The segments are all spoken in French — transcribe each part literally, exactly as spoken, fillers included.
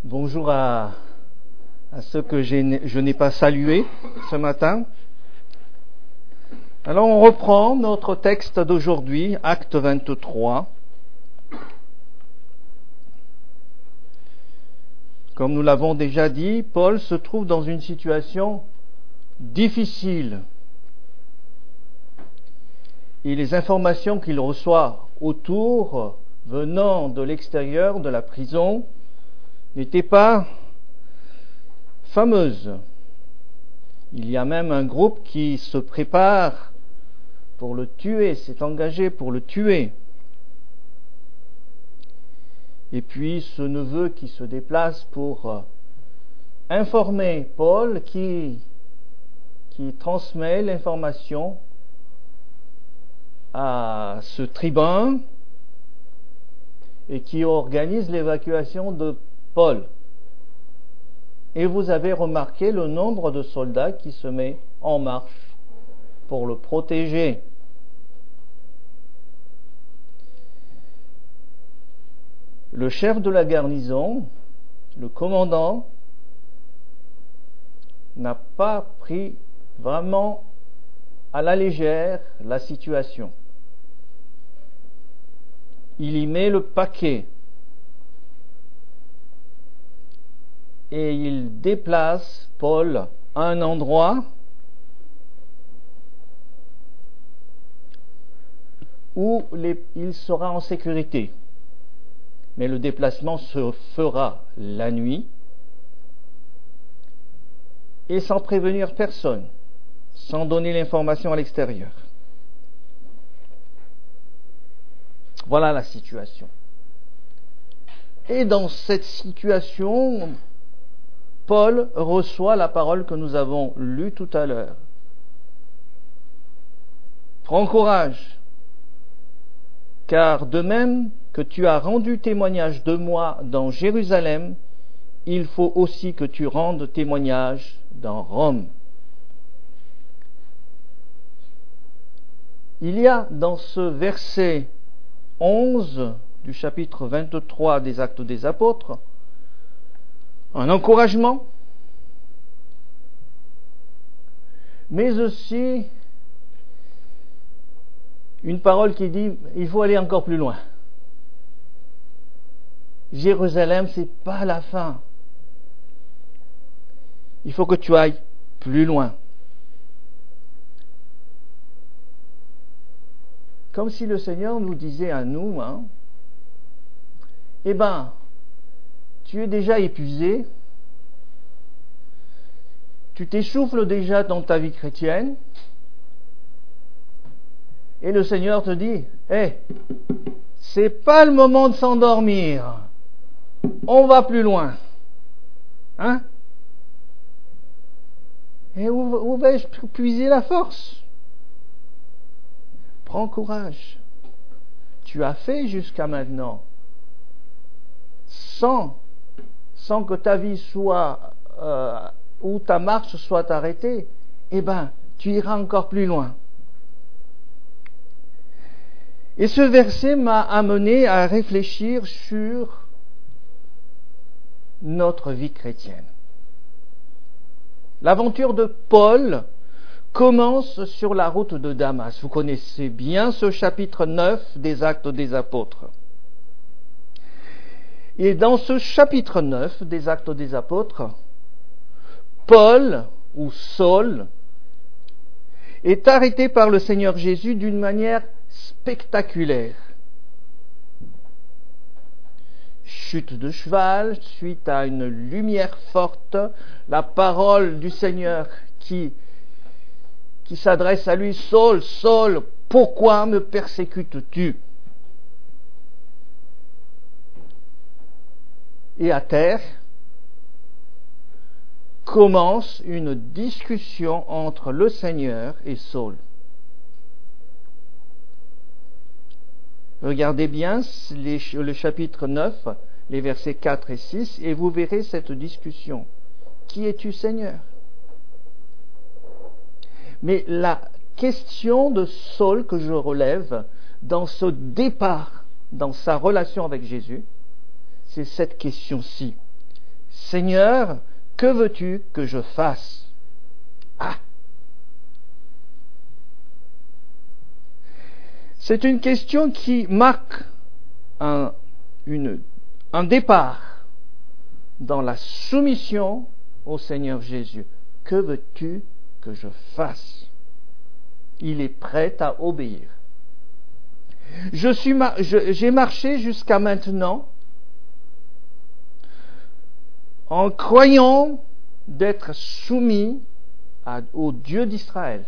Bonjour à, à ceux que j'ai, je n'ai pas salués ce matin. Alors on reprend notre texte d'aujourd'hui, Acte vingt-trois. Comme nous l'avons déjà dit, Paul se trouve dans une situation difficile. Et les informations qu'il reçoit autour, venant de l'extérieur de la prison, n'étaient pas fameuses. Il y a même un groupe qui se prépare pour le tuer, s'est engagé pour le tuer. Et puis ce neveu qui se déplace pour informer Paul, qui, qui transmet l'information à ce tribun et qui organise l'évacuation de Paul. Et vous avez remarqué le nombre de soldats qui se met en marche pour le protéger. Le chef de la garnison, le commandant, n'a pas pris vraiment à la légère la situation. Il y met le paquet. Et il déplace Paul à un endroit où les, il sera en sécurité. Mais le déplacement se fera la nuit et sans prévenir personne, sans donner l'information à l'extérieur. Voilà la situation. Et dans cette situation, Paul reçoit la parole que nous avons lue tout à l'heure. Prends courage, car de même que tu as rendu témoignage de moi dans Jérusalem, il faut aussi que tu rendes témoignage dans Rome. Il y a dans ce verset onze du chapitre vingt-trois des Actes des Apôtres un encouragement, mais aussi une parole qui dit il faut aller encore plus loin. Jérusalem, c'est pas la fin. Il faut que tu ailles plus loin. Comme si le Seigneur nous disait à nous, hein, eh ben, tu es déjà épuisé, tu t'essouffles déjà dans ta vie chrétienne, et le Seigneur te dit, hé, hey, c'est pas le moment de s'endormir, on va plus loin. Hein? Et où, où vais-je puiser la force? Prends courage. Tu as fait jusqu'à maintenant sans sans que ta vie soit, euh, ou ta marche soit arrêtée, eh ben, tu iras encore plus loin. Et ce verset m'a amené à réfléchir sur notre vie chrétienne. L'aventure de Paul commence sur la route de Damas. Vous connaissez bien ce chapitre neuf des Actes des Apôtres. Et dans ce chapitre neuf des Actes des Apôtres, Paul, ou Saul, est arrêté par le Seigneur Jésus d'une manière spectaculaire. Chute de cheval, suite à une lumière forte, la parole du Seigneur qui, qui s'adresse à lui, Saul, Saul, pourquoi me persécutes-tu ? Et à terre, commence une discussion entre le Seigneur et Saul. Regardez bien les, le chapitre neuf, les versets quatre et six, et vous verrez cette discussion. Qui es-tu, Seigneur ? Mais la question de Saul que je relève dans ce départ, dans sa relation avec Jésus, c'est cette question-ci. Seigneur, que veux-tu que je fasse? Ah! C'est une question qui marque un, une, un départ dans la soumission au Seigneur Jésus. Que veux-tu que je fasse? Il est prêt à obéir. Je suis, je, j'ai marché jusqu'à maintenant en croyant d'être soumis à, au Dieu d'Israël,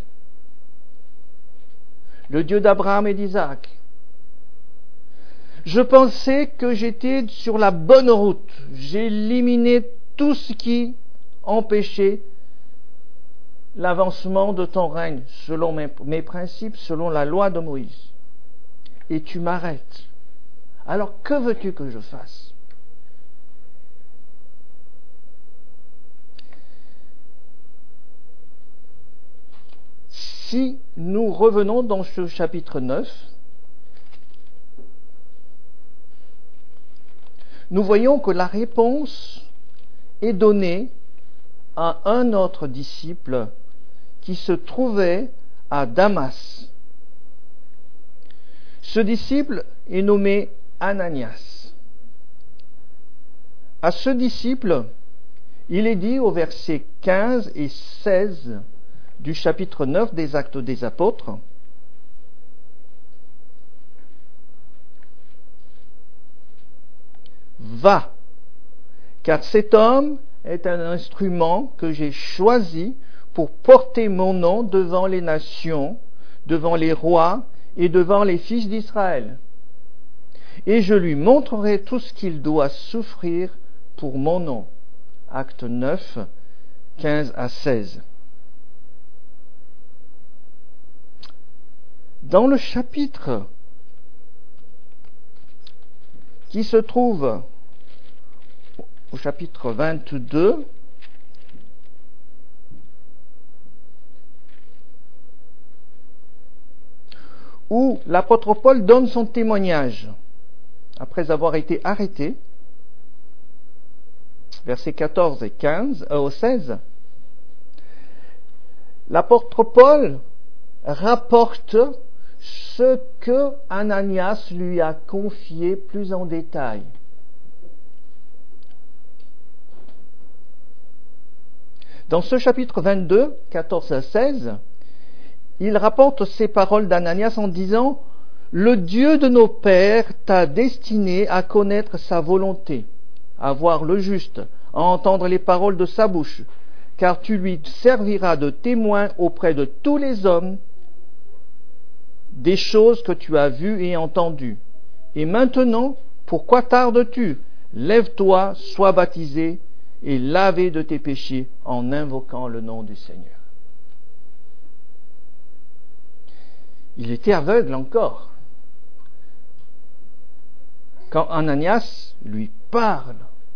le Dieu d'Abraham et d'Isaac. Je pensais que j'étais sur la bonne route. J'ai éliminé tout ce qui empêchait l'avancement de ton règne, selon mes, mes principes, selon la loi de Moïse. Et tu m'arrêtes. Alors que veux-tu que je fasse? Si nous revenons dans ce chapitre neuf, nous voyons que la réponse est donnée à un autre disciple qui se trouvait à Damas. Ce disciple est nommé Ananias. À ce disciple, il est dit au verset quinze et seize du chapitre neuf des Actes des Apôtres: Va, car cet homme est un instrument que j'ai choisi pour porter mon nom devant les nations, devant les rois et devant les fils d'Israël. Et je lui montrerai tout ce qu'il doit souffrir pour mon nom. Acte neuf, quinze à seize. Dans le chapitre qui se trouve au chapitre vingt-deux, où l'apôtre Paul donne son témoignage après avoir été arrêté, versets quatorze et quinze, euh, seize, l'apôtre Paul rapporte ce que Ananias lui a confié plus en détail. Dans ce chapitre vingt-deux, quatorze à seize, il rapporte ces paroles d'Ananias en disant: Le Dieu de nos pères t'a destiné à connaître sa volonté, à voir le juste, à entendre les paroles de sa bouche, car tu lui serviras de témoin auprès de tous les hommes des choses que tu as vues et entendues. Et maintenant, pourquoi tardes-tu? Lève-toi, sois baptisé et lavé de tes péchés en invoquant le nom du Seigneur. Il était aveugle encore quand Ananias lui parle.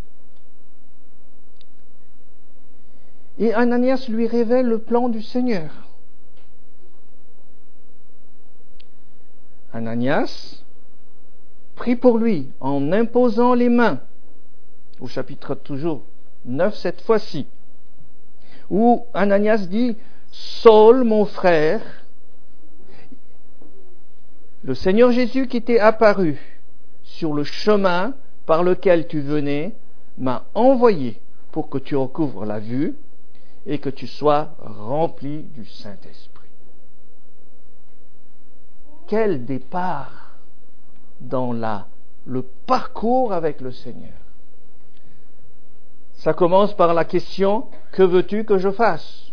Et Ananias lui révèle le plan du Seigneur. Ananias prie pour lui en imposant les mains, au chapitre toujours neuf cette fois-ci, où Ananias dit: Saul, mon frère, le Seigneur Jésus qui t'est apparu sur le chemin par lequel tu venais m'a envoyé pour que tu recouvres la vue et que tu sois rempli du Saint-Esprit. Quel départ dans la, le parcours avec le Seigneur. Ça commence par la question: que veux-tu que je fasse?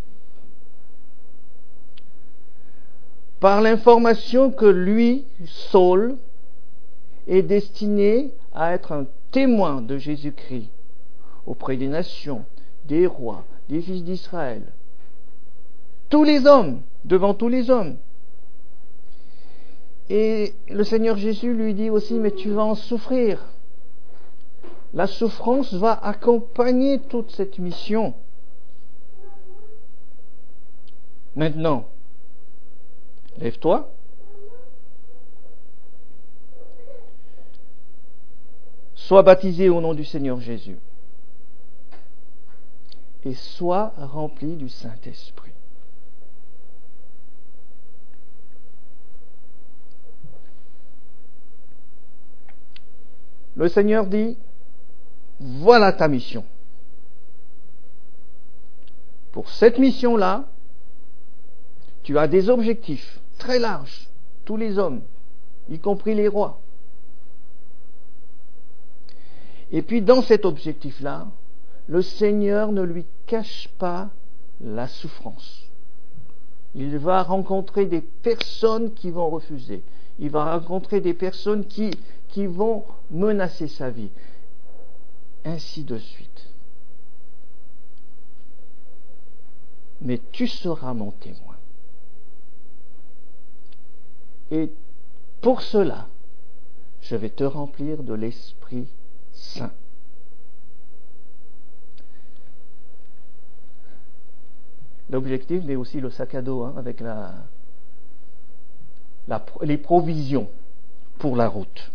Par l'information que lui, Saul, est destiné à être un témoin de Jésus-Christ auprès des nations, des rois, des fils d'Israël. Tous les hommes, devant tous les hommes. Et le Seigneur Jésus lui dit aussi: mais tu vas en souffrir. La souffrance va accompagner toute cette mission. Maintenant, lève-toi. Sois baptisé au nom du Seigneur Jésus. et sois rempli du Saint-Esprit. Le Seigneur dit, voilà ta mission. Pour cette mission-là, tu as des objectifs très larges, tous les hommes, y compris les rois. Et puis dans cet objectif-là, le Seigneur ne lui cache pas la souffrance. Il va rencontrer des personnes qui vont refuser. Il va rencontrer des personnes qui, qui vont menacer sa vie. Ainsi de suite. Mais tu seras mon témoin. Et pour cela, je vais te remplir de l'Esprit Saint. L'objectif, mais aussi le sac à dos, hein, avec la, la, les provisions pour la route.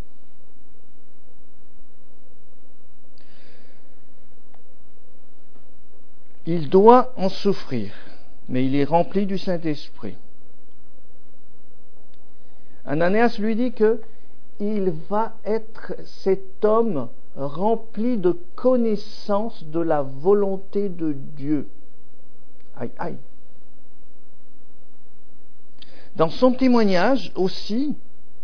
Il doit en souffrir, mais il est rempli du Saint-Esprit. Ananias lui dit que il va être cet homme rempli de connaissance de la volonté de Dieu. Aïe, aïe. Dans son témoignage aussi,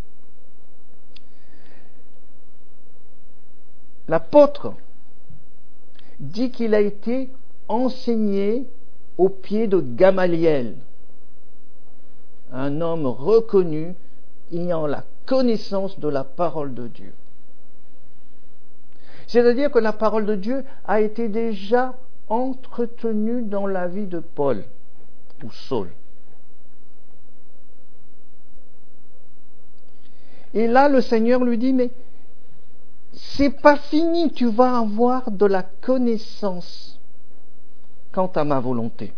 l'apôtre dit qu'il a été enseigné aux pieds de Gamaliel, un homme reconnu ayant la connaissance de la parole de Dieu. C'est-à-dire que la parole de Dieu a été déjà entretenue dans la vie de Paul ou Saul. Et là, le Seigneur lui dit, mais c'est pas fini, tu vas avoir de la connaissance quant à ma volonté.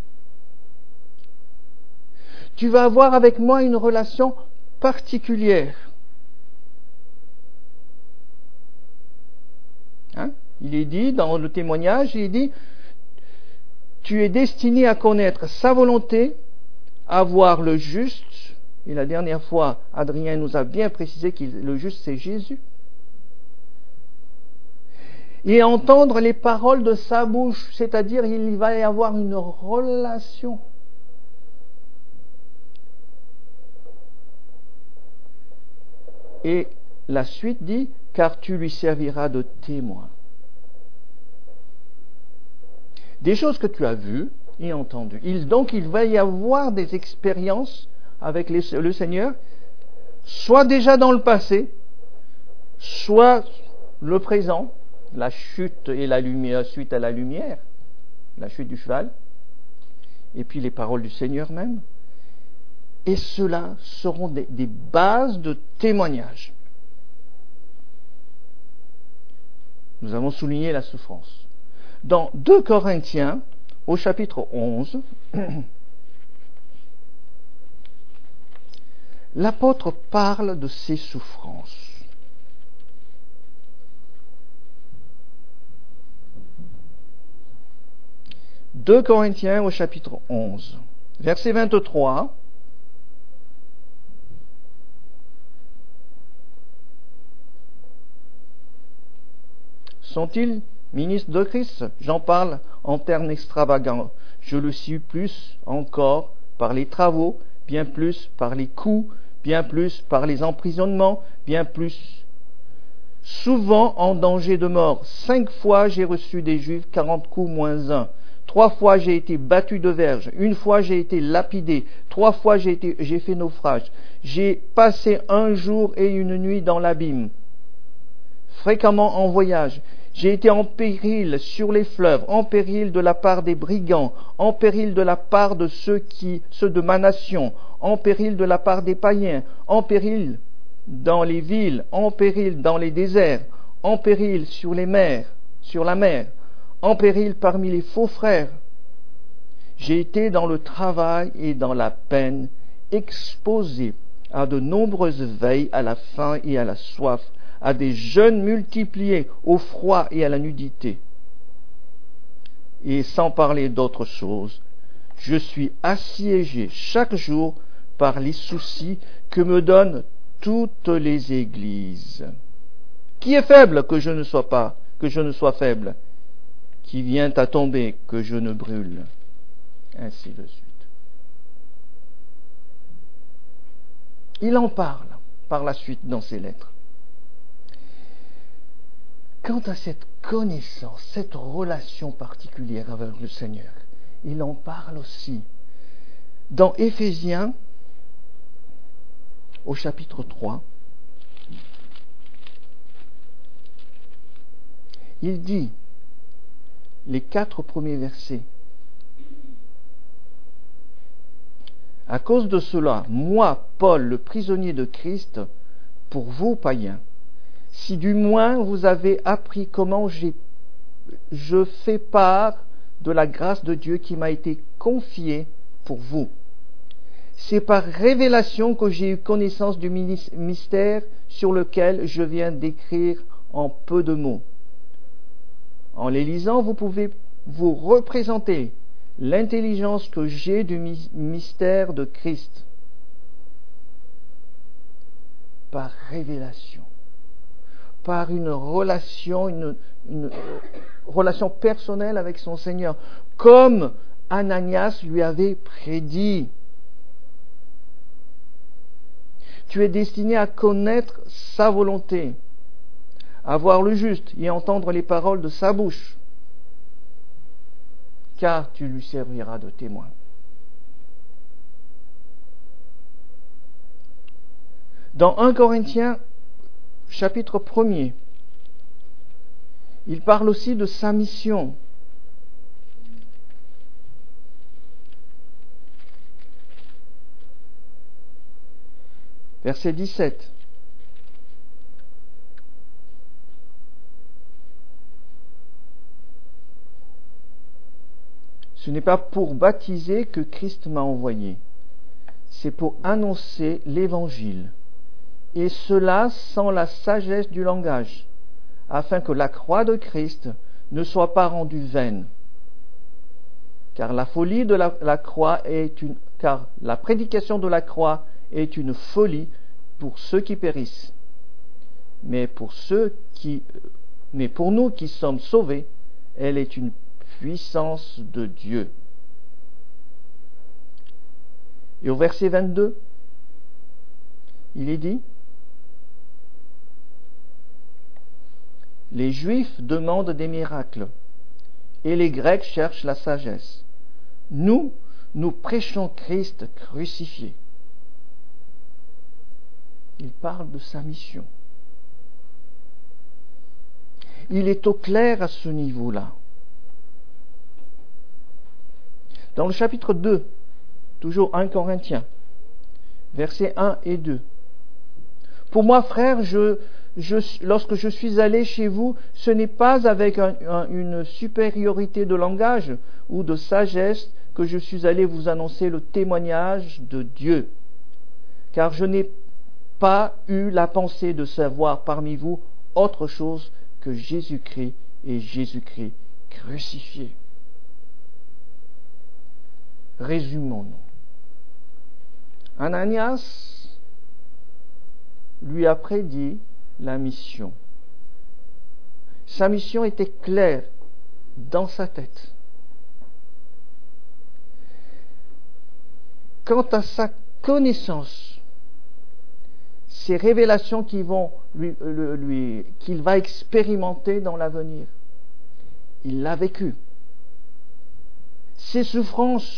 Tu vas avoir avec moi une relation particulière. Hein? Il est dit dans le témoignage, il dit, tu es destiné à connaître sa volonté, à voir le juste. Et la dernière fois, Adrien nous a bien précisé que le juste, c'est Jésus. Et entendre les paroles de sa bouche, c'est-à-dire il va y avoir une relation. Et la suite dit, car tu lui serviras de témoin. Des choses que tu as vues et entendues. Il, donc il va y avoir des expériences avec les, le Seigneur, soit déjà dans le passé, soit le présent, la chute et la lumière, suite à la lumière, la chute du cheval, et puis les paroles du Seigneur même. Et cela seront des, des bases de témoignage. Nous avons souligné la souffrance. Dans deux Corinthiens, au chapitre onze, l'apôtre parle de ses souffrances. deux Corinthiens au chapitre onze, verset vingt-trois. Sont-ils ministres de Christ? J'en parle en termes extravagants. Je le suis plus encore par les travaux, bien plus par les coups, bien plus par les emprisonnements, bien plus. Souvent en danger de mort. Cinq fois j'ai reçu des Juifs, quarante coups moins un. Trois fois j'ai été battu de verge. Une fois j'ai été lapidé. Trois fois j'ai, été, j'ai fait naufrage. J'ai passé un jour et une nuit dans l'abîme. Fréquemment en voyage. J'ai été en péril sur les fleuves, en péril de la part des brigands, en péril de la part de ceux qui, ceux de ma nation, en péril de la part des païens, en péril dans les villes, en péril dans les déserts, en péril sur les mers, sur la mer, en péril parmi les faux frères. J'ai été dans le travail et dans la peine, exposé à de nombreuses veilles, à la faim et à la soif, à des jeûnes multipliés, au froid et à la nudité. Et sans parler d'autre chose, je suis assiégé chaque jour par les soucis que me donnent toutes les églises. Qui est faible que je ne sois pas, que je ne sois faible? Qui vient à tomber que je ne brûle? Ainsi de suite. Il en parle par la suite dans ses lettres. Quant à cette connaissance, cette relation particulière avec le Seigneur, il en parle aussi dans Éphésiens, au chapitre trois. Il dit, les quatre premiers versets, « À cause de cela, moi, Paul, le prisonnier de Christ, pour vous, païens, si du moins vous avez appris comment j'ai, je fais part de la grâce de Dieu qui m'a été confiée pour vous. C'est par révélation que j'ai eu connaissance du mystère sur lequel je viens d'écrire en peu de mots. En les lisant, vous pouvez vous représenter l'intelligence que j'ai du mystère de Christ. Par révélation. Par une relation, une, une relation personnelle avec son Seigneur, comme Ananias lui avait prédit. Tu es destiné à connaître sa volonté, à voir le juste et à entendre les paroles de sa bouche, car tu lui serviras de témoin. Dans premier Corinthiens, chapitre premier, il parle aussi de sa mission. Verset dix-sept. Ce n'est pas pour baptiser que Christ m'a envoyé, c'est pour annoncer l'Évangile, et cela sans la sagesse du langage, afin que la croix de Christ ne soit pas rendue vaine. Car la folie de la, la croix est une, car la prédication de la croix est une folie pour ceux qui périssent, mais pour ceux qui, mais pour nous qui sommes sauvés, elle est une puissance de Dieu. Et au verset vingt-deux, il est dit, les Juifs demandent des miracles et les Grecs cherchent la sagesse. Nous, nous prêchons Christ crucifié. Il parle de sa mission. Il est au clair à ce niveau-là. Dans le chapitre deux, toujours premier Corinthiens, versets un et deux. Pour moi, frères, je, je, lorsque je suis allé chez vous, ce n'est pas avec un, un, une supériorité de langage ou de sagesse que je suis allé vous annoncer le témoignage de Dieu, car je n'ai pas eu la pensée de savoir parmi vous autre chose que Jésus-Christ et Jésus-Christ crucifié. Résumons-nous. Ananias lui a prédit la mission. Sa mission était claire dans sa tête. Quant à sa connaissance, ces révélations qui vont lui, lui, qu'il va expérimenter dans l'avenir, il l'a vécu. Ses souffrances,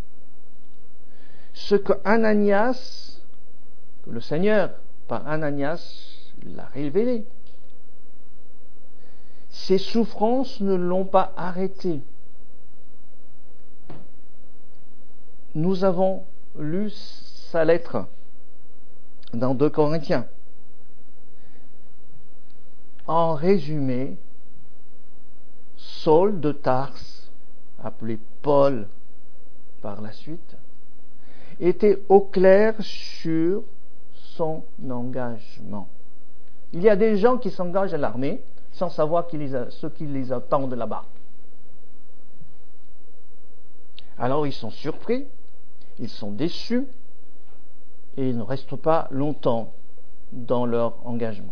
ce que Ananias, que le Seigneur, par Ananias, l'a révélé. Ces souffrances ne l'ont pas arrêté. Nous avons lu sa lettre dans deux Corinthiens. En résumé, Saul de Tarse, appelé Paul par la suite, était au clair sur son engagement. Il y a des gens qui s'engagent à l'armée sans savoir qui les a, ce qui les attendent là-bas. Alors ils sont surpris, ils sont déçus, et ils ne restent pas longtemps dans leur engagement.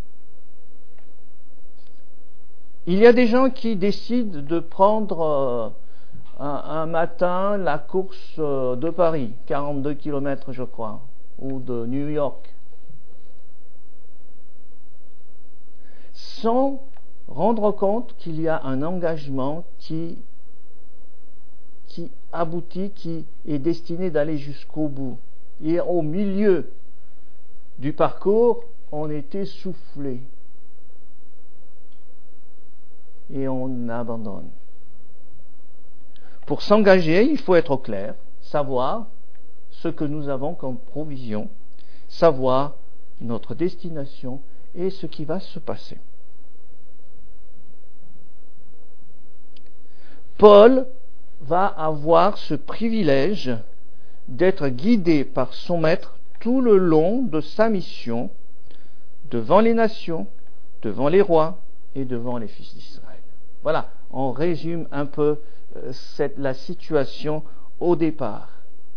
Il y a des gens qui décident de prendre euh, un, un matin la course euh, de Paris, quarante-deux kilomètres je crois, ou de New York, sans rendre compte qu'il y a un engagement qui, qui aboutit, qui est destiné d'aller jusqu'au bout. Et au milieu du parcours, on est essoufflé. Et on abandonne. Pour s'engager, il faut être au clair, savoir ce que nous avons comme provision, savoir notre destination et ce qui va se passer. Paul va avoir ce privilège d'être guidé par son maître tout le long de sa mission devant les nations, devant les rois et devant les fils d'Israël. Voilà, on résume un peu euh, cette, la situation au départ.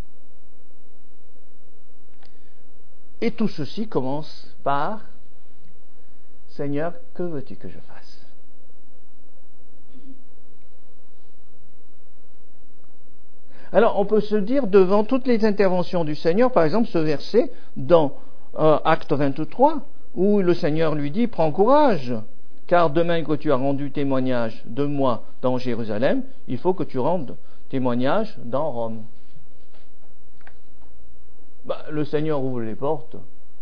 Et tout ceci commence par « Seigneur, que veux-tu que je fasse ?» Alors, on peut se dire, devant toutes les interventions du Seigneur, par exemple, ce verset dans euh, Acte vingt-trois, où le Seigneur lui dit « Prends courage, car demain que tu as rendu témoignage de moi dans Jérusalem, il faut que tu rendes témoignage dans Rome. » Bah, le Seigneur ouvre les portes.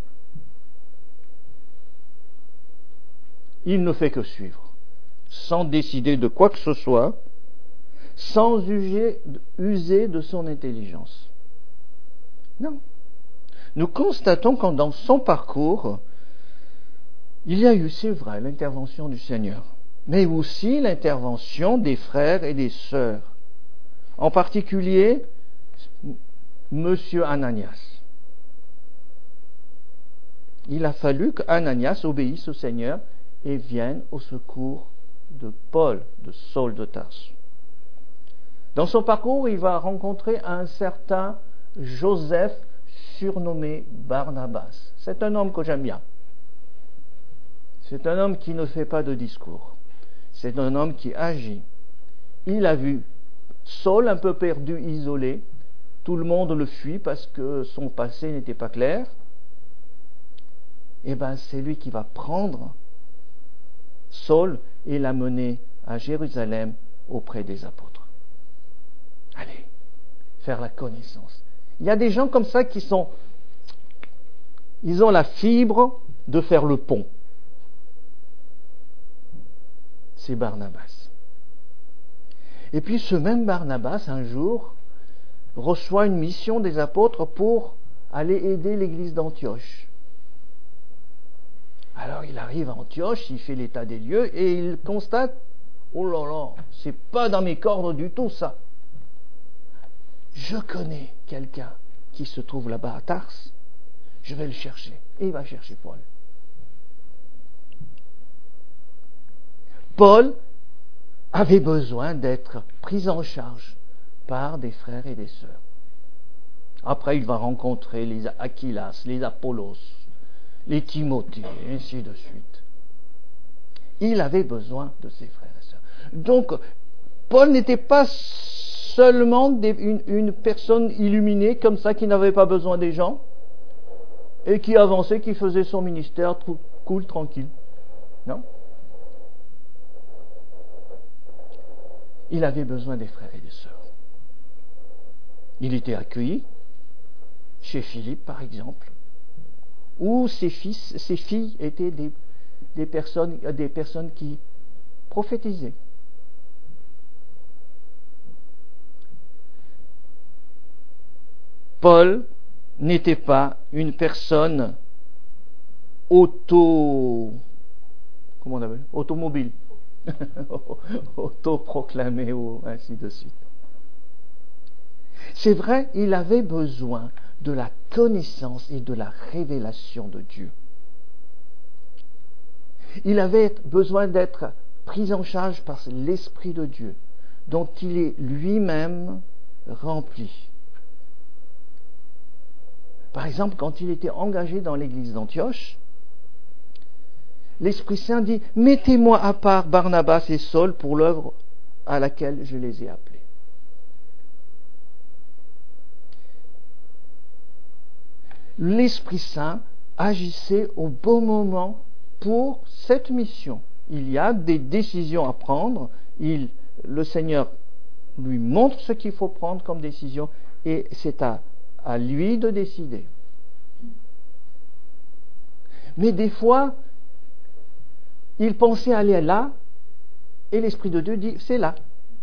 Il ne fait que suivre, sans décider de quoi que ce soit, sans user, user de son intelligence. Non. Nous constatons que dans son parcours, il y a eu, c'est vrai, l'intervention du Seigneur, mais aussi l'intervention des frères et des sœurs. En particulier, Monsieur Ananias. Il a fallu qu'Ananias obéisse au Seigneur et vienne au secours de Paul, de Saul de Tarse. Dans son parcours, il va rencontrer un certain Joseph, surnommé Barnabas. C'est un homme que j'aime bien. C'est un homme qui ne fait pas de discours. C'est un homme qui agit. Il a vu Saul un peu perdu, isolé. Tout le monde le fuit parce que son passé n'était pas clair. Eh bien, c'est lui qui va prendre Saul et l'amener à Jérusalem auprès des apôtres. Allez, faire la connaissance. Il y a des gens comme ça qui sont, ils ont la fibre de faire le pont. C'est Barnabas. Et puis ce même Barnabas, un jour, reçoit une mission des apôtres pour aller aider l'église d'Antioche. Alors il arrive à Antioche, il fait l'état des lieux et il constate, oh là là, c'est pas dans mes cordes du tout ça. Je connais quelqu'un qui se trouve là-bas à Tarse, je vais le chercher. Et il va chercher Paul. Paul avait besoin d'être pris en charge par des frères et des sœurs. Après, il va rencontrer les Aquilas, les Apollos, les Timothée, et ainsi de suite. Il avait besoin de ses frères et sœurs. Donc, Paul n'était pas seulement des, une, une personne illuminée comme ça qui n'avait pas besoin des gens et qui avançait, qui faisait son ministère cool, tranquille. Non. Il avait besoin des frères et des sœurs. Il était accueilli chez Philippe, par exemple, où ses fils, ses filles étaient des, des, personnes, des personnes qui prophétisaient. Paul n'était pas une personne auto, comment on appelle, automobile, autoproclamée ou ainsi de suite. C'est vrai, il avait besoin de la connaissance et de la révélation de Dieu. Il avait besoin d'être pris en charge par l'Esprit de Dieu, dont il est lui-même rempli. Par exemple, quand il était engagé dans l'église d'Antioche, l'Esprit Saint dit « Mettez-moi à part Barnabas et Saul pour l'œuvre à laquelle je les ai appelés. » L'Esprit Saint agissait au bon moment pour cette mission. Il y a des décisions à prendre. Il, le Seigneur lui montre ce qu'il faut prendre comme décision et c'est à, à lui de décider. Mais des fois, il pensait aller là et l'Esprit de Dieu dit c'est là.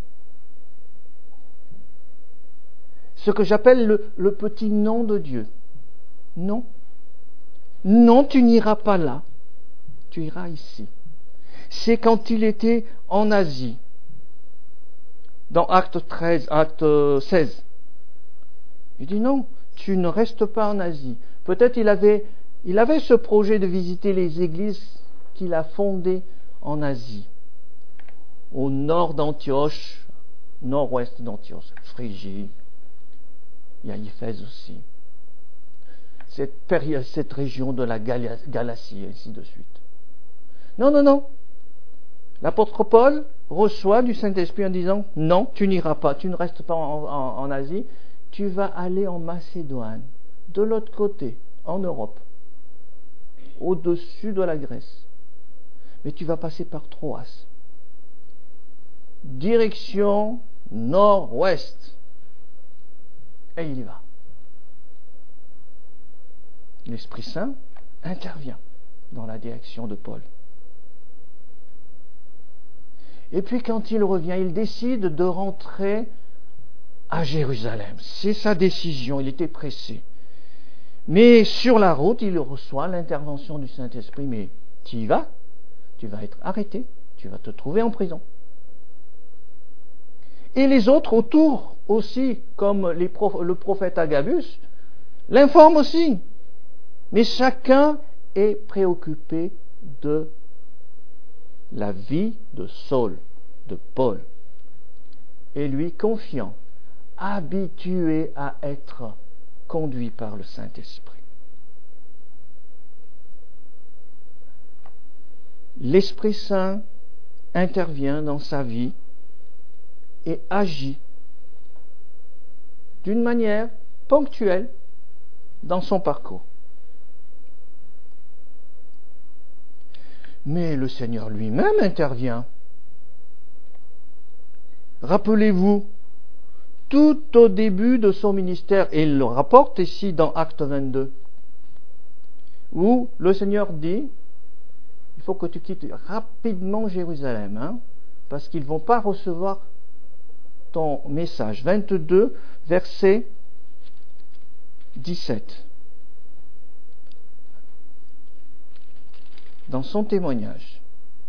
Ce que j'appelle le, le petit nom de Dieu. Non. Non, tu n'iras pas là. Tu iras ici. C'est quand il était en Asie, dans Acte treize, Acte seize. Il dit non, tu ne restes pas en Asie. Peut-être il avait, il avait ce projet de visiter les églises qu'il a fondées en Asie, au nord d'Antioche, nord-ouest d'Antioche, Phrygie, il y a Éphèse aussi. Cette, période, cette région de la Galatie, et ainsi de suite. Non, non, non. L'apôtre Paul reçoit du Saint-Esprit en disant « Non, tu n'iras pas, tu ne restes pas en, en, en Asie, tu vas aller en Macédoine, de l'autre côté, en Europe, au-dessus de la Grèce. Mais tu vas passer par Troas. Direction nord-ouest. » Et il y va. L'Esprit Saint intervient dans la direction de Paul. Et puis quand il revient, il décide de rentrer à Jérusalem. C'est sa décision, il était pressé. Mais sur la route, il reçoit l'intervention du Saint-Esprit. Mais tu y vas, tu vas être arrêté, tu vas te trouver en prison. Et les autres autour aussi, comme les prof, le prophète Agabus, l'informent aussi. Mais chacun est préoccupé de la vie de Saul, de Paul, et lui confiant, habitué à être conduit par le Saint-Esprit. L'Esprit Saint intervient dans sa vie et agit d'une manière ponctuelle dans son parcours. Mais le Seigneur lui-même intervient. Rappelez-vous, tout au début de son ministère, et il le rapporte ici dans Acte vingt-deux, où le Seigneur dit, il faut que tu quittes rapidement Jérusalem, hein, parce qu'ils ne vont pas recevoir ton message. vingt-deux, verset dix-sept. Dans son témoignage.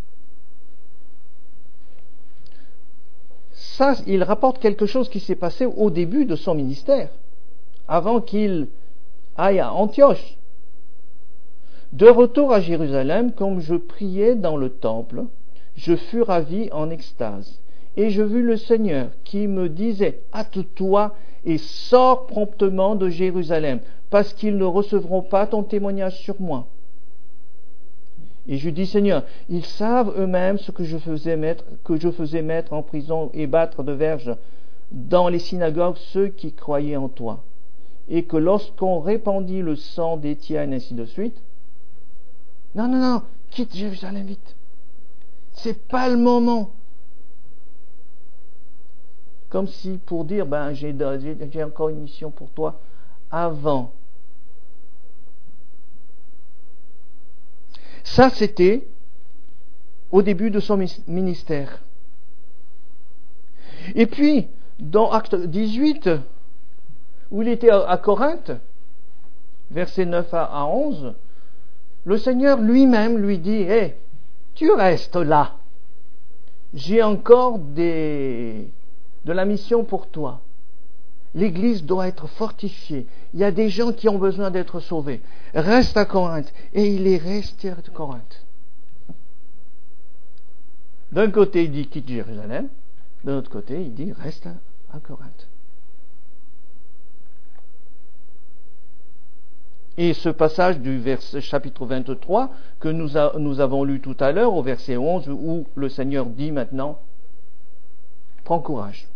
Ça, il rapporte quelque chose qui s'est passé au début de son ministère, avant qu'il aille à Antioche. De retour à Jérusalem, comme je priais dans le temple, je fus ravi en extase, et je vis le Seigneur qui me disait « Hâte-toi et sors promptement de Jérusalem, parce qu'ils ne recevront pas ton témoignage sur moi. » Et je dis, Seigneur, ils savent eux-mêmes ce que je faisais mettre, que je faisais mettre en prison et battre de verge dans les synagogues ceux qui croyaient en toi. Et que lorsqu'on répandit le sang d'Étienne, ainsi de suite, non, non, non, quitte Jérusalem vite. C'est pas le moment. Comme si pour dire, ben, j'ai, j'ai, j'ai encore une mission pour toi avant. Ça, c'était au début de son ministère. Et puis, dans Acte dix-huit, où il était à Corinthe, versets neuf à onze, le Seigneur lui-même lui dit, « Hé, tu restes là. J'ai encore des, de la mission pour toi. L'Église doit être fortifiée. Il y a des gens qui ont besoin d'être sauvés. Reste à Corinthe. » Et il est resté à Corinthe. D'un côté, il dit quitte Jérusalem. De l'autre côté, il dit reste à, à Corinthe. Et ce passage du verset, chapitre vingt-trois que nous, a, nous avons lu tout à l'heure, au verset onze, où le Seigneur dit maintenant, prends courage.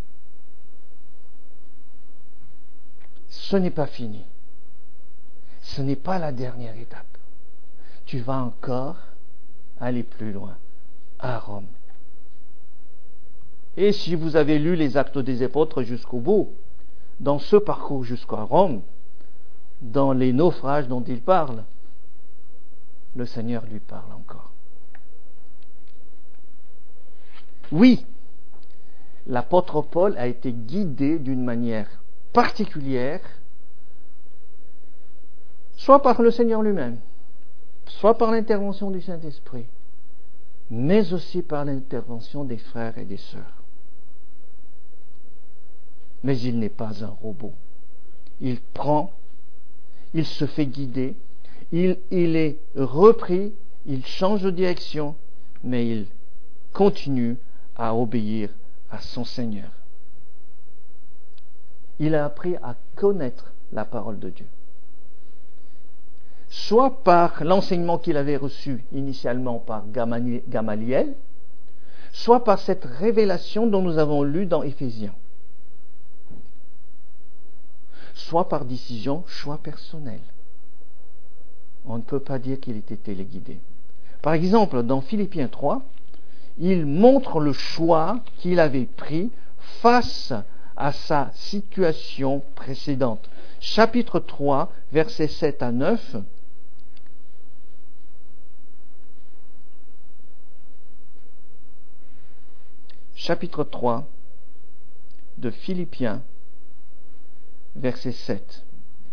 Ce n'est pas fini. Ce n'est pas la dernière étape. Tu vas encore aller plus loin, à Rome. Et si vous avez lu les Actes des Apôtres jusqu'au bout, dans ce parcours jusqu'à Rome, dans les naufrages dont il parle, le Seigneur lui parle encore. Oui, l'apôtre Paul a été guidé d'une manière particulière, soit par le Seigneur lui-même, soit par l'intervention du Saint-Esprit, mais aussi par l'intervention des frères et des sœurs. Mais il n'est pas un robot. Il prend, il se fait guider, il, il est repris, il change de direction, mais il continue à obéir à son Seigneur. Il a appris à connaître la parole de Dieu. Soit par l'enseignement qu'il avait reçu initialement par Gamaliel, soit par cette révélation dont nous avons lu dans Éphésiens, soit par décision, choix personnel. On ne peut pas dire qu'il ait été téléguidé. Par exemple, dans Philippiens trois, il montre le choix qu'il avait pris face à sa situation précédente. Chapitre trois, versets sept à neuf. Chapitre trois de Philippiens, verset sept.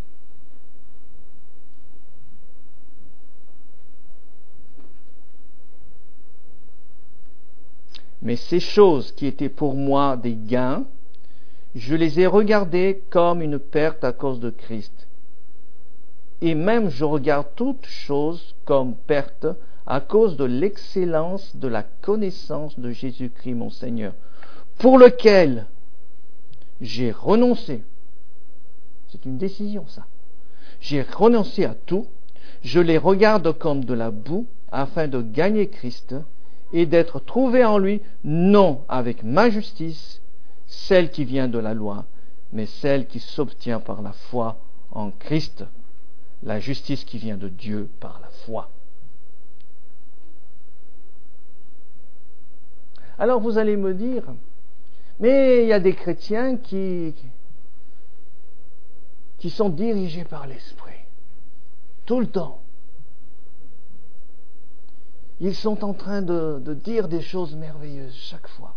Mais ces choses qui étaient pour moi des gains, je les ai regardées comme une perte à cause de Christ. Et même je regarde toutes choses comme perte à cause de l'excellence de la connaissance de Jésus-Christ mon Seigneur, pour lequel j'ai renoncé. C'est une décision, ça. J'ai renoncé à tout, je les regarde comme de la boue, afin de gagner Christ et d'être trouvé en lui, non avec ma justice, celle qui vient de la loi, mais celle qui s'obtient par la foi en Christ, la justice qui vient de Dieu par la foi. Alors vous allez me dire, mais il y a des chrétiens qui, qui sont dirigés par l'Esprit, tout le temps. Ils sont en train de, de dire des choses merveilleuses chaque fois.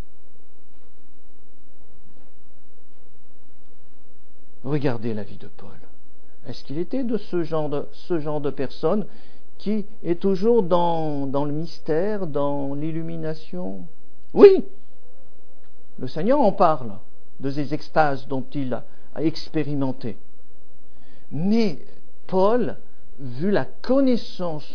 Regardez la vie de Paul. Est-ce qu'il était de ce genre de, ce genre de personne qui est toujours dans, dans le mystère, dans l'illumination? Oui! Le Seigneur en parle de ces extases dont il a, a expérimenté. Mais Paul, vu la connaissance,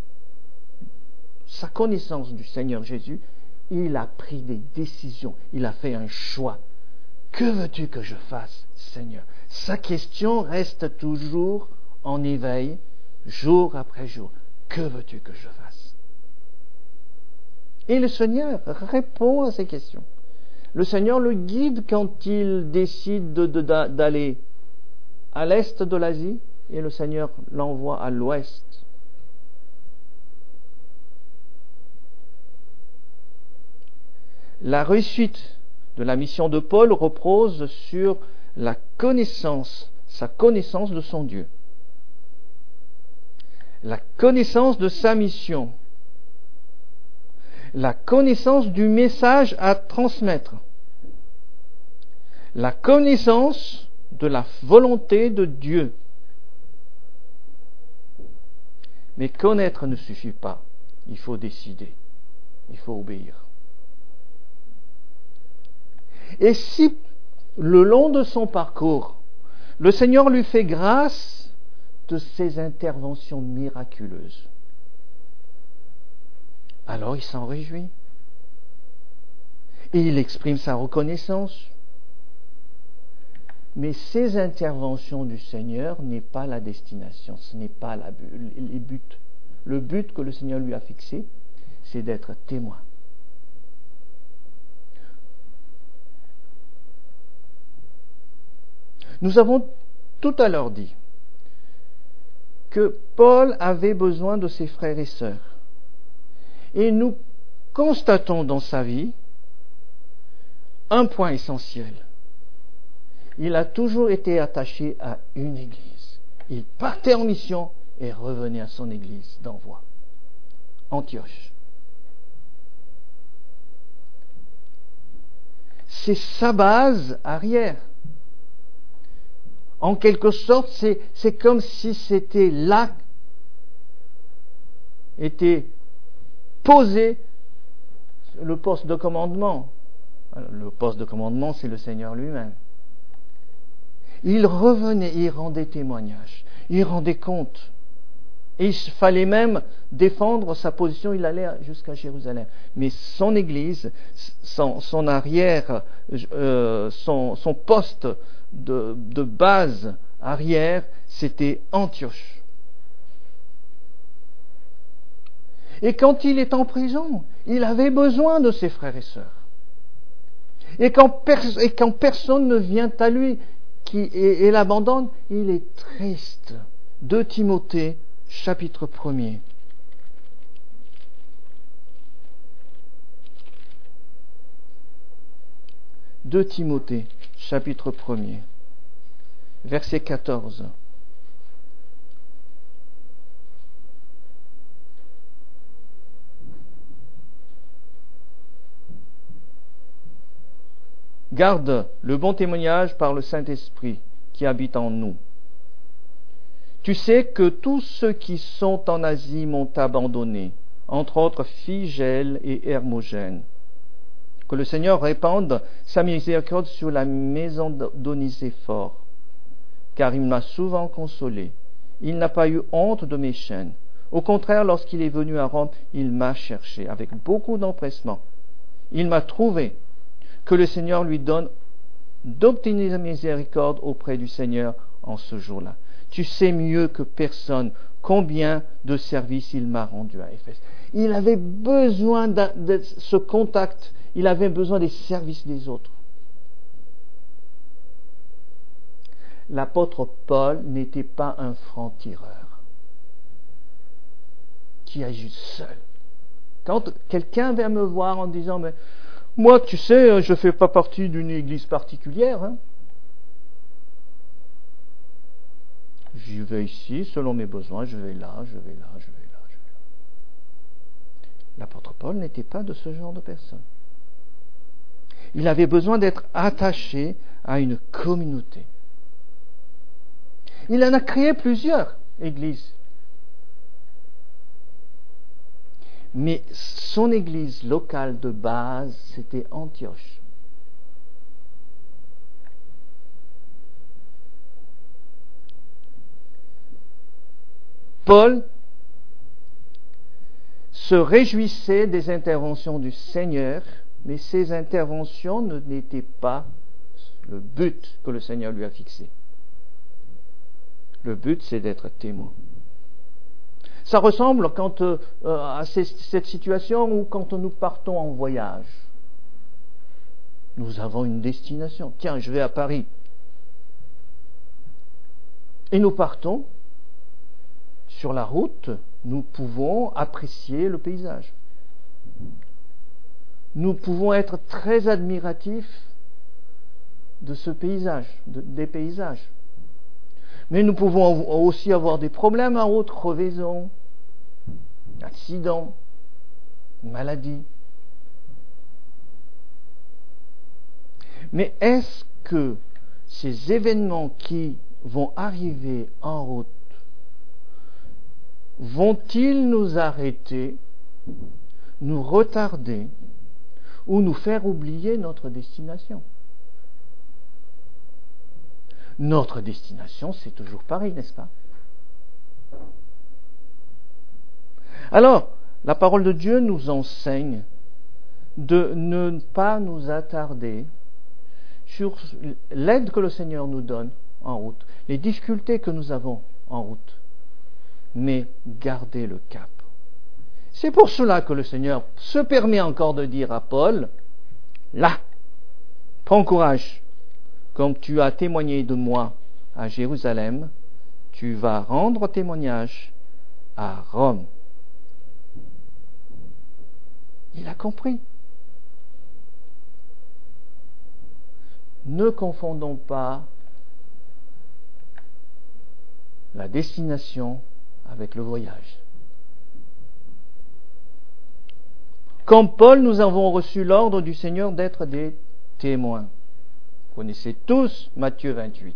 sa connaissance du Seigneur Jésus, il a pris des décisions, il a fait un choix. Que veux-tu que je fasse, Seigneur? Sa question reste toujours en éveil, jour après jour. Que veux-tu que je fasse? Et le Seigneur répond à ces questions. Le Seigneur le guide quand il décide de, de, d'aller à l'est de l'Asie, et le Seigneur l'envoie à l'ouest. La réussite de la mission de Paul repose sur la connaissance, sa connaissance de son Dieu, la connaissance de sa mission, la connaissance du message à transmettre, la connaissance de la volonté de Dieu. Mais connaître ne suffit pas, il faut décider, il faut obéir. Et si, le long de son parcours, le Seigneur lui fait grâce de ses interventions miraculeuses, alors il s'en réjouit. Et il exprime sa reconnaissance. Mais ces interventions du Seigneur n'est pas la destination, ce n'est pas la, les buts. Le but que le Seigneur lui a fixé, c'est d'être témoin. Nous avons tout à l'heure dit que Paul avait besoin de ses frères et sœurs. Et nous constatons dans sa vie un point essentiel. Il a toujours été attaché à une église. Il partait en mission et revenait à son église d'envoi, Antioche. C'est sa base arrière. En quelque sorte, c'est, c'est comme si c'était là, était posé le poste de commandement. Le poste de commandement, c'est le Seigneur lui-même. Il revenait, il rendait témoignage, il rendait compte. Et il fallait même défendre sa position, il allait jusqu'à Jérusalem. Mais son église, son, son arrière, euh, son, son poste de, de base arrière, c'était Antioche. Et quand il est en prison, il avait besoin de ses frères et sœurs. Et quand, pers- et quand personne ne vient à lui qui, et, et l'abandonne, il est triste. deux Timothée, chapitre premier. deux Timothée, chapitre premier, verset quatorze. Garde le bon témoignage par le Saint-Esprit qui habite en nous. Tu sais que tous ceux qui sont en Asie m'ont abandonné, entre autres Phygèle et Hermogène. Que le Seigneur répande sa miséricorde sur la maison d'Onésiphore, car il m'a souvent consolé. Il n'a pas eu honte de mes chaînes. Au contraire, lorsqu'il est venu à Rome, il m'a cherché avec beaucoup d'empressement. Il m'a trouvé. Que le Seigneur lui donne d'obtenir miséricorde auprès du Seigneur en ce jour-là. Tu sais mieux que personne combien de services il m'a rendu à Éphèse. Il avait besoin de, de ce contact, il avait besoin des services des autres. L'apôtre Paul n'était pas un franc-tireur qui agit seul. Quand quelqu'un vient me voir en disant mais moi, tu sais, je ne fais pas partie d'une église particulière. Hein. J'y vais ici, selon mes besoins, je vais là, je vais là, je vais là, je vais là. L'apôtre Paul n'était pas de ce genre de personne. Il avait besoin d'être attaché à une communauté. Il en a créé plusieurs églises. Mais son église locale de base, c'était Antioche. Paul se réjouissait des interventions du Seigneur, mais ces interventions ne n'étaient pas le but que le Seigneur lui a fixé. Le but, c'est d'être témoin. Ça ressemble quand, euh, à cette situation où quand nous partons en voyage, nous avons une destination. Tiens, je vais à Paris. Et nous partons. Sur la route, nous pouvons apprécier le paysage. Nous pouvons être très admiratifs de ce paysage, de, des paysages. Mais nous pouvons aussi avoir des problèmes en route, crevaisons, accidents, maladies. Mais est-ce que ces événements qui vont arriver en route vont-ils nous arrêter, nous retarder ou nous faire oublier notre destination? Notre destination, c'est toujours pareil, n'est-ce pas? Alors, la parole de Dieu nous enseigne de ne pas nous attarder sur l'aide que le Seigneur nous donne en route, les difficultés que nous avons en route, mais gardez le cap. C'est pour cela que le Seigneur se permet encore de dire à Paul, là, prends courage, comme tu as témoigné de moi à Jérusalem, tu vas rendre témoignage à Rome. Il a compris. Ne confondons pas la destination avec le voyage. Comme Paul, nous avons reçu l'ordre du Seigneur d'être des témoins. Vous connaissez tous Matthieu vingt-huit.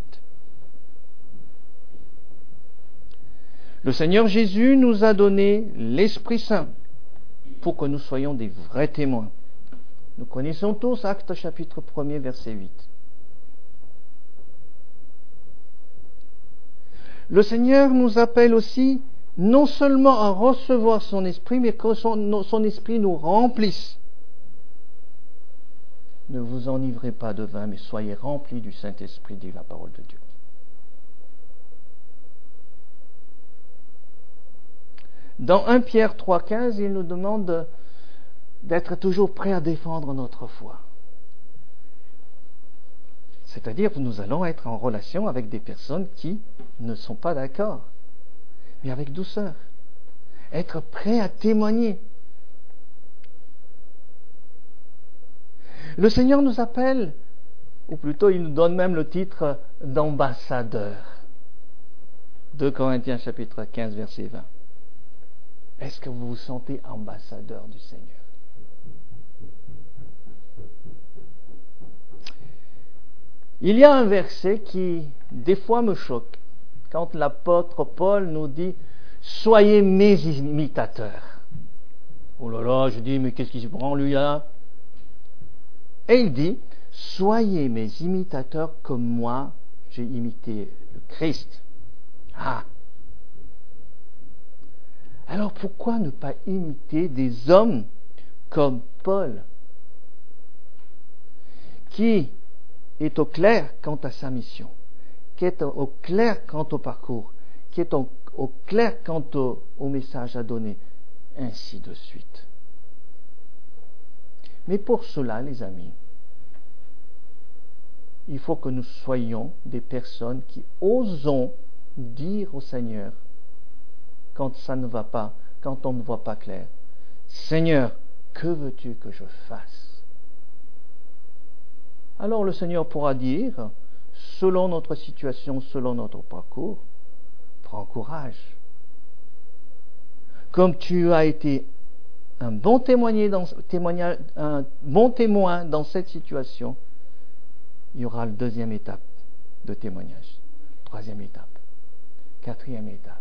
Le Seigneur Jésus nous a donné l'Esprit Saint pour que nous soyons des vrais témoins. Nous connaissons tous Actes chapitre premier, verset huit. Le Seigneur nous appelle aussi non seulement à recevoir son Esprit, mais que son, son Esprit nous remplisse. Ne vous enivrez pas de vin, mais soyez remplis du Saint-Esprit, dit la parole de Dieu. Dans premier Pierre trois, quinze, il nous demande d'être toujours prêts à défendre notre foi. C'est-à-dire que nous allons être en relation avec des personnes qui ne sont pas d'accord, mais avec douceur. Être prêts à témoigner. Le Seigneur nous appelle, ou plutôt il nous donne même le titre d'ambassadeur. deux Corinthiens chapitre quinze, verset vingt. Est-ce que vous vous sentez ambassadeur du Seigneur? Il y a un verset qui, des fois, me choque. Quand l'apôtre Paul nous dit « Soyez mes imitateurs ». Oh là là, je dis « Mais qu'est-ce qu'il se prend, lui, là ?» Et il dit « Soyez mes imitateurs comme moi, j'ai imité le Christ. » Ah! Alors pourquoi ne pas imiter des hommes comme Paul, qui est au clair quant à sa mission, qui est au clair quant au parcours, qui est au, au clair quant au, au message à donner, ainsi de suite. Mais pour cela, les amis, il faut que nous soyons des personnes qui osons dire au Seigneur, quand ça ne va pas, quand on ne voit pas clair, Seigneur, que veux-tu que je fasse? Alors le Seigneur pourra dire, selon notre situation, selon notre parcours, prends courage. Comme tu as été un bon, dans, un bon témoin dans cette situation, il y aura la deuxième étape de témoignage, troisième étape, quatrième étape.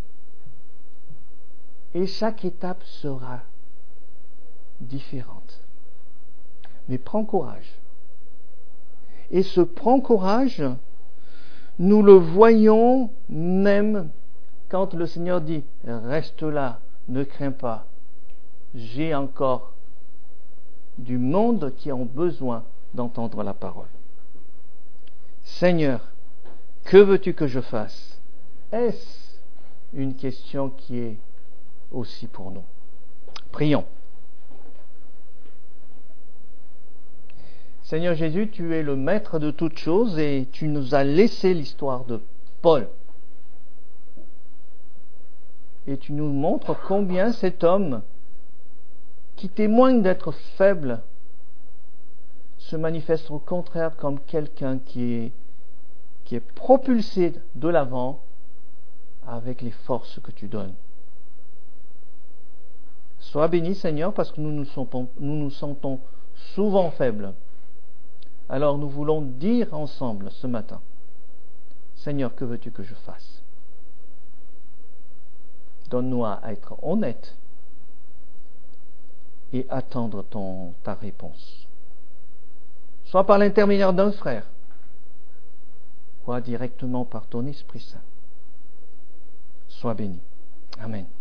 Et chaque étape sera différente. Mais prends courage. Et ce prends courage, nous le voyons même quand le Seigneur dit « Reste là, ne crains pas, j'ai encore du monde qui ont besoin d'entendre la parole. » Seigneur, que veux-tu que je fasse? Est-ce une question qui est aussi pour nous? Prions. Seigneur Jésus, tu es le maître de toutes choses et tu nous as laissé l'histoire de Paul. Et tu nous montres combien cet homme, qui témoigne d'être faible, se manifeste au contraire comme quelqu'un qui est, qui est propulsé de l'avant avec les forces que tu donnes. Sois béni, Seigneur, parce que nous nous sentons, nous nous sentons souvent faibles. Alors nous voulons dire ensemble ce matin, Seigneur, que veux-tu que je fasse? Donne-nous à être honnêtes et attendre ton, ta réponse. Soit par l'intermédiaire d'un frère, soit directement par ton Esprit Saint. Sois béni. Amen.